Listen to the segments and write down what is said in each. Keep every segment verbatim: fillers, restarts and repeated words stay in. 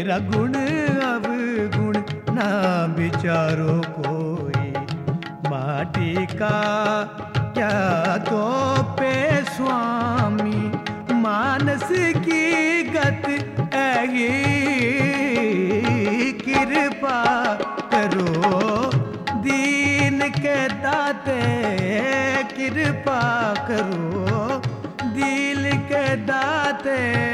मेरा गुण अवगुण ना विचारो कोई, माटी का क्या तो पे स्वामी, मानस की गत ऐगी, कृपा करो दीन के दाते, कृपा करो दिल के दाते।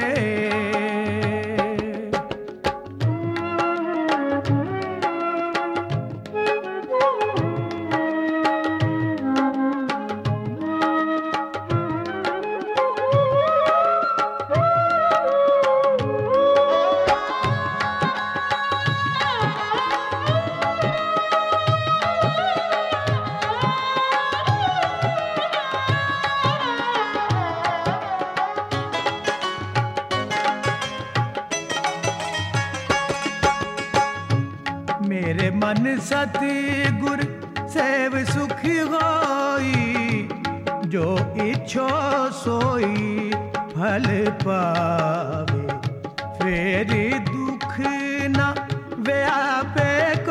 मेरे मन सतगुर सेव सुख होई, जो इच्छो सोई फल पावे, फिर दुख न व्यापे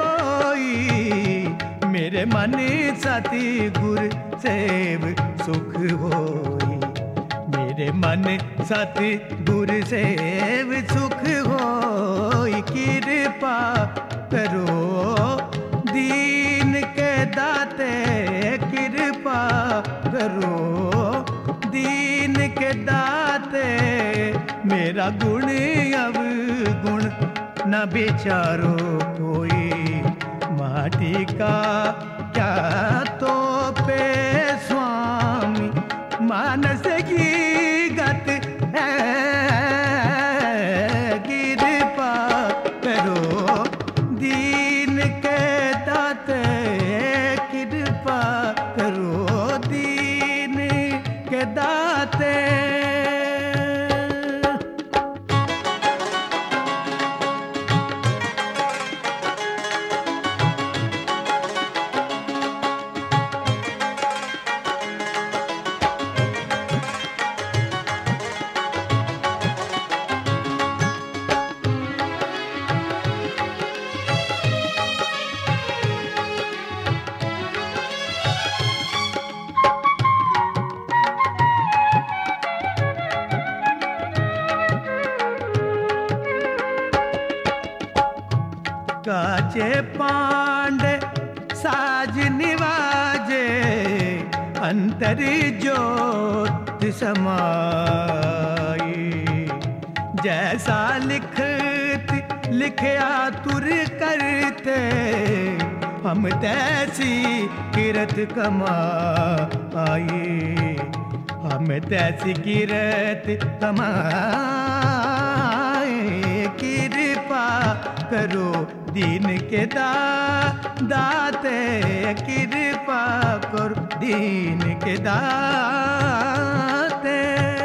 कोई। मेरे मन सतगुर सेव सुख होई, मेरे मन सतगुर सेव सुख होई, कृपा करो दीन के दाते, कृपा करो दीन के दाते। मेरा गुण अवगुण न विचारो कोई, माटी का क्या तो पे स्वामी, मानस की गत है, कृपा करो दीन के दाते, कृपा करो दीन के दाते। काचे पांडे साज निवाजे, अंतर ज्योत समाई, जैसा लिखत लिखया तुर करते, हम तैसी किरत कमाई, हम तैसी किरत कमाई। कृपा करो दीन के दा दाते, कृपा करो दीन के दाते।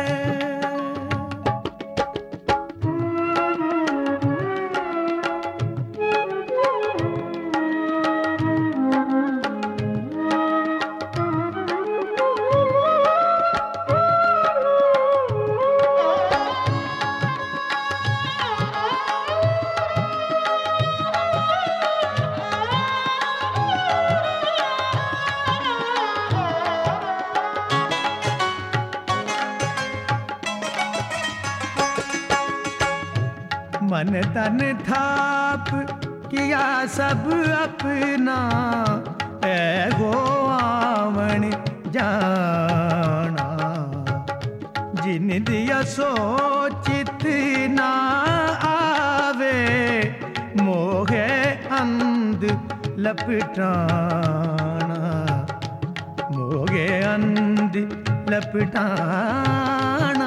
मन तन थाप किया सब अपना, ऐ गो आवण जाना, जिन दिया सोचित ना आवे, मोहे अंध लपटाना, मोहे अंध लपटाना।